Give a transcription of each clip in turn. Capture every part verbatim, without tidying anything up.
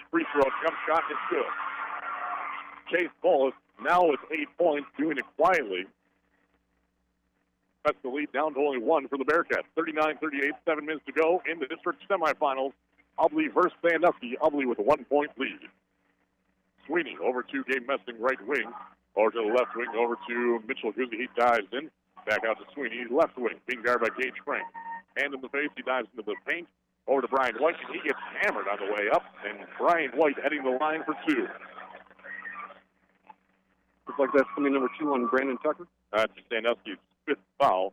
free throw, jump shot is good. Chase Bullis now with eight points, doing it quietly. That's the lead down to only one for the Bearcats. thirty-nine thirty-eight, seven minutes to go in the district semifinals. Ubley versus Sandusky. Ubley with a one-point lead. Sweeney over to Gabe Messing, right wing. Over to the left wing, over to Mitchell Guzzi. He dives in. Back out to Sweeney, left wing. Being guarded by Gage Frank. Hand in the face, he dives into the paint. Over to Brian White, and he gets hammered on the way up. And Brian White heading the line for two. Looks like that's coming number two on Brandon Tucker. That's Sandusky's fifth foul.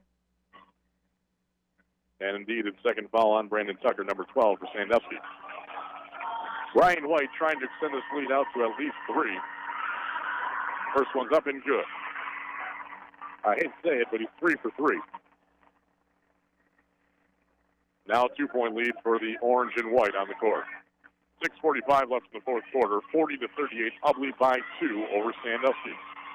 And indeed, it's second foul on Brandon Tucker, number twelve for Sandusky. Brian White trying to extend this lead out to at least three. First one's up and good. I hate to say it, but he's three for three. Now a two-point lead for the orange and white on the court. six forty-five left in the fourth quarter. forty to thirty-eight, Ubley by two over Sandusky.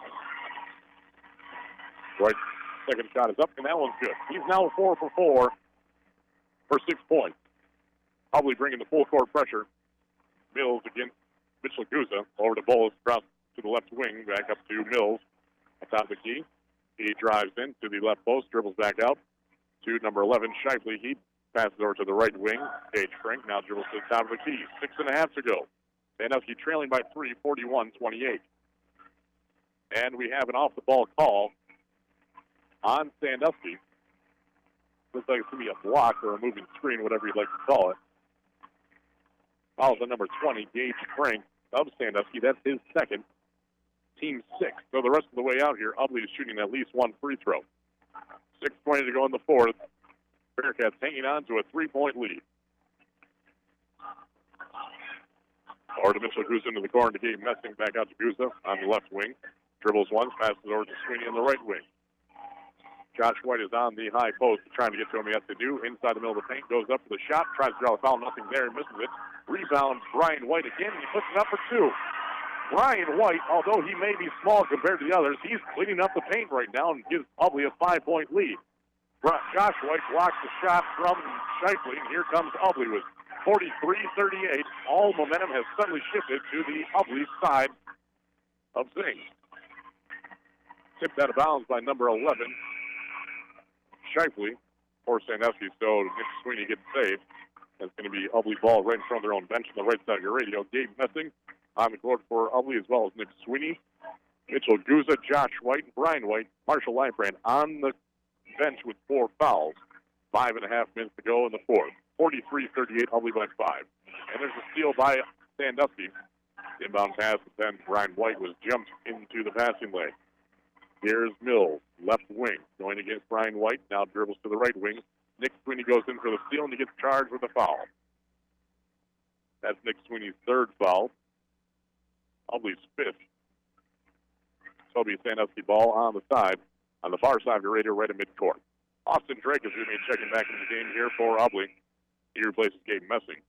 Right, second shot is up, and that one's good. He's now four for four for six points. Ubley bringing the full court pressure. Mills against Mitchell Guzza. Over to Bullis, across to the left wing, back up to Mills. Atop the key. He drives in to the left post, dribbles back out to number eleven, Shifley. He passes over to the right wing. Gage Frank now dribbles to the top of the key. Six and a half to go. Sandusky trailing by three, forty-one twenty-eight. And we have an off-the-ball call on Sandusky. Looks like it's going to be a block or a moving screen, whatever you'd like to call it. Fouls on number twenty, Gage Frank of Sandusky. That's his second. Team six. So the rest of the way out here, Ubley is shooting at least one free throw. six twenty to go in the fourth. Bearcats hanging on to a three-point lead. Over to Mitchell Guzza into the corner to Gabe Messing. Back out to Guzza on the left wing. Dribbles once, passes over to Sweeney on the right wing. Josh White is on the high post, trying to get to him. He has to do. Inside the middle of the paint, goes up for the shot, tries to draw a foul, nothing there, misses it. Rebound, Brian White again, he puts it up for two. Brian White, although he may be small compared to the others, he's cleaning up the paint right now and gives Ubley a five-point lead. Josh White blocks the shot from Shifley, and here comes Ubley with forty-three thirty-eight. All momentum has suddenly shifted to the Ubley side of things. Tipped out of bounds by number eleven, Shifley, for Sandusky, so Nick Sweeney gets saved. That's going to be Ubley ball right in front of their own bench on the right side of your radio. Gabe Messing on the court for Ubley, as well as Nick Sweeney, Mitchell Guzza, Josh White, and Brian White. Marshall Linebrand on the bench with four fouls. Five and a half minutes to go in the fourth. forty-three thirty-eight, Ubley by five. And there's a steal by Sandusky. Inbound pass, but then Brian White was jumped into the passing lane. Here's Mills, left wing, going against Brian White. Now dribbles to the right wing. Nick Sweeney goes in for the steal, and he gets charged with a foul. That's Nick Sweeney's third foul. Ubley's fifth. So it'll be Sandusky ball on the side, on the far side of your radio, right at midcourt. Austin Drake is going to be checking back into the game here for Ubley. He replaces Gabe Messing.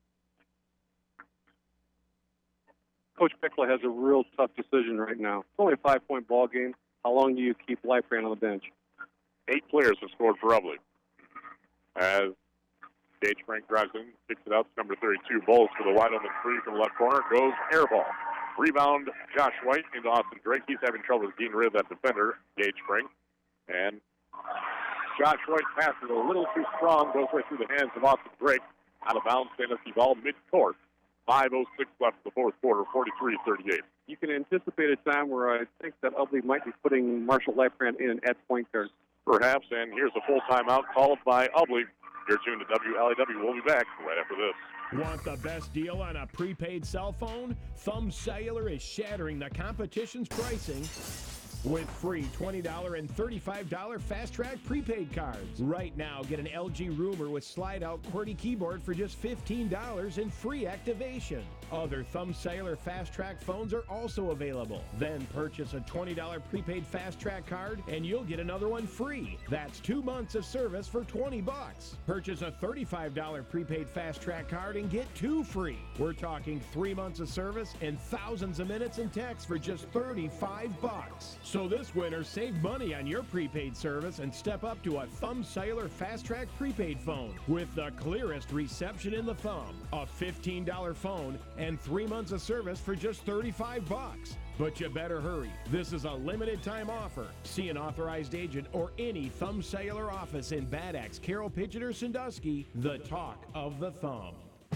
Coach Pickla has a real tough decision right now. It's only a five-point ball game. How long do you keep Liferand on the bench? Eight players have scored for Ubley. As Gage Frank drives in, kicks it out to number thirty-two. Bowles for the wide open three from the left corner. Goes air ball. Rebound, Josh White into Austin Drake. He's having trouble with getting rid of that defender, Gage Frank. And Josh White passes a little too strong, goes right through the hands of Austin Drake. Out of bounds, Sandusky ball mid-court. five oh six left in the fourth quarter, forty-three thirty-eight. You can anticipate a time where I think that Ubley might be putting Marshall Liferand in at point guard. Perhaps, and here's a full timeout called by Ubley. You're tuned to W L A W. We'll be back right after this. Want the best deal on a prepaid cell phone? Thumb Cellular is shattering the competition's pricing with free twenty dollars and thirty-five dollars Fast Track prepaid cards. Right now, get an L G Rumor with slide-out QWERTY keyboard for just fifteen dollars and free activation. Other Thumb Cellular Fast Track phones are also available. Then purchase a twenty dollars prepaid Fast Track card and you'll get another one free. That's two months of service for twenty bucks. Purchase a thirty-five dollars prepaid Fast Track card and get two free. We're talking three months of service and thousands of minutes and texts for just thirty-five bucks. So this winter, save money on your prepaid service and step up to a Thumb Cellular Fast Track prepaid phone with the clearest reception in the thumb. A fifteen dollar phone and three months of service for just thirty-five bucks. But you better hurry. This is a limited time offer. See an authorized agent or any Thumb Cellular office in Bad Axe, Carroll, Pigeon, or Sandusky. The talk of the thumb.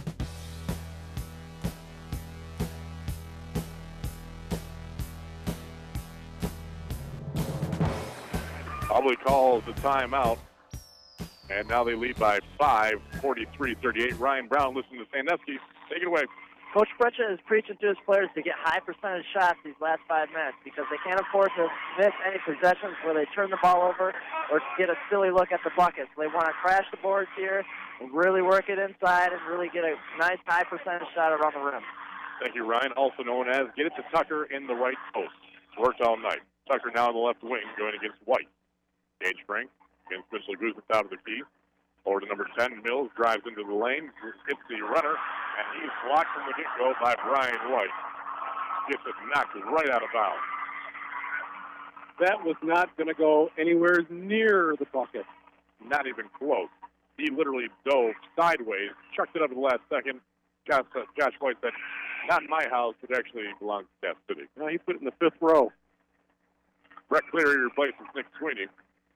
Probably calls the timeout. And now they lead by five, forty-three thirty-eight. Ryan Brown, listen to Sandusky. Take it away. Coach Breccia is preaching to his players to get high percentage shots these last five minutes because they can't afford to miss any possessions where they turn the ball over or get a silly look at the bucket. So they want to crash the boards here and really work it inside and really get a nice high percentage shot around the rim. Thank you, Ryan. Also known as get it to Tucker in the right post. Worked all night. Tucker now on the left wing going against White. Gage Frank against Mitchell Guzman out of the key. Over to number ten, Mills, drives into the lane, hits the runner, and he's blocked from the get-go by Brian White. Gets it knocked right out of bounds. That was not going to go anywhere near the bucket. Not even close. He literally dove sideways, chucked it up at the last second. Josh, uh, Josh White said, not in my house, it actually belongs to Staff City. No, he put it in the fifth row. Brett Cleary replaces Nick Sweeney.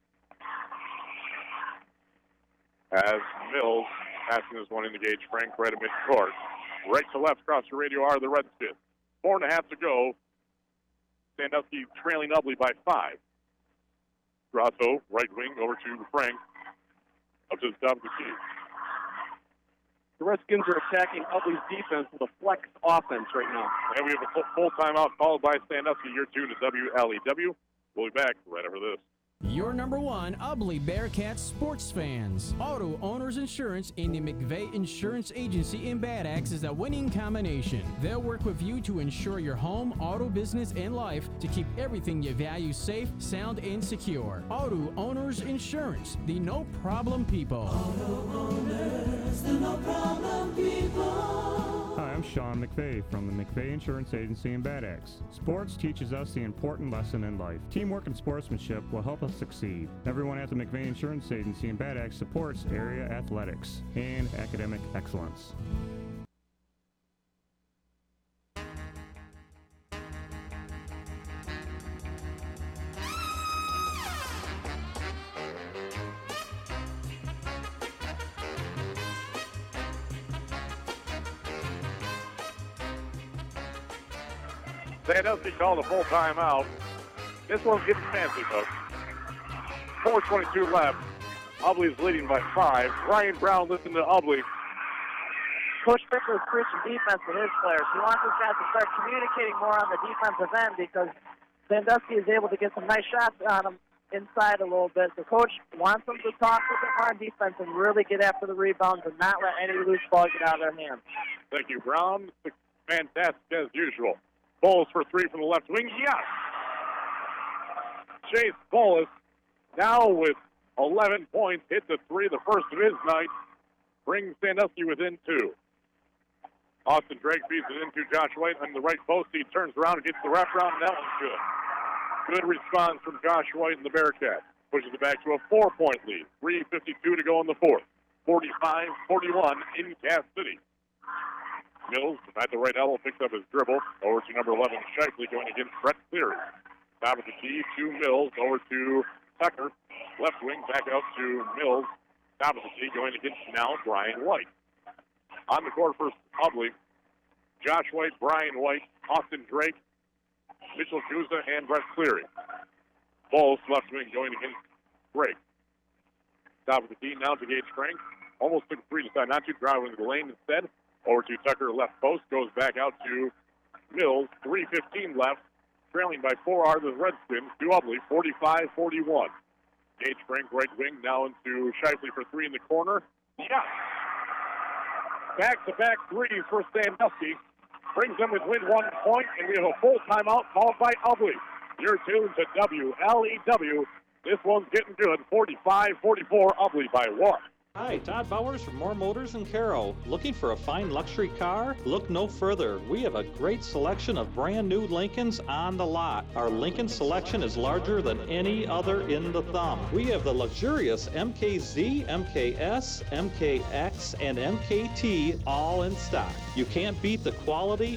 As Mills passing this one into Gage Frank right at midcourt. Right to left across the radio are the Redskins. Four and a half to go. Sandusky trailing Ubley by five. Grosso, right wing, over to Frank. Up to the top of the key. The Redskins are attacking Ubley's defense with a flex offense right now. And we have a full, full timeout followed by Sandusky. You're tuned to W L E W. We'll be back right after this. Your number one Ubley Bearcats sports fans. Auto Owners Insurance and the McVeigh Insurance Agency in Bad Axe is a winning combination. They'll work with you to insure your home, auto business, and life to keep everything you value safe, sound, and secure. Auto Owners Insurance, the no problem people. Auto Owners, the no problem people. Hi, I'm Sean McVeigh from the McVeigh Insurance Agency in Bad Axe. Sports teaches us the important lesson in life. Teamwork and sportsmanship will help us succeed. Everyone at the McVeigh Insurance Agency in Bad Axe supports area athletics and academic excellence. Sandusky called a full timeout. This one's getting fancy, folks. four twenty-two left. Ubley's leading by five. Ryan Brown listening to Ubley. Coach Bickler is preaching defense to his players. He wants his guys to start communicating more on the defensive end because Sandusky is able to get some nice shots on them inside a little bit. So Coach wants them to talk a bit more on defense and really get after the rebounds and not let any loose ball get out of their hands. Thank you, Brown. Fantastic as usual. Bowles for three from the left wing. Yes! Chase Bowles now with eleven points. Hit the three, the first of his night. Brings Sandusky within two. Austin Drake feeds it into Josh White on the right post. He turns around and gets the wraparound, and that one's good. Good response from Josh White and the Bearcats. Pushes it back to a four-point lead. three fifty-two to go in the fourth. forty-five forty-one in Cass City. Mills at the right elbow picks up his dribble. Over to number eleven, Shifley, going against Brett Cleary. Top of the key to Mills. Over to Tucker. Left wing back out to Mills. Top of the key going against now Brian White. On the court for Ubley, Josh White, Brian White, Austin Drake, Mitchell Guzza, and Brett Cleary. Bowles left wing going against Drake. Top of the key now to Gage Frank. Almost took three, decided not to, drive into the lane instead. Over to Tucker, left post, goes back out to Mills. three fifteen left, trailing by four are the Redskins to Ubley, forty-five forty-one. Gage Frank, right wing, now into Shifley for three in the corner. Yes! Back-to-back threes for Sandusky. Brings them within one point, and we have a full timeout called by Ubley. You're tuned to W L E W. This one's getting good, forty-five forty-four, Ubley by one. Hi, Todd Bowers from More Motors in Caro. Looking for a fine luxury car? Look no further. We have a great selection of brand new Lincolns on the lot. Our Lincoln selection is larger than any other in the thumb. We have the luxurious M K Z, M K S, M K X, and M K T all in stock. You can't beat the quality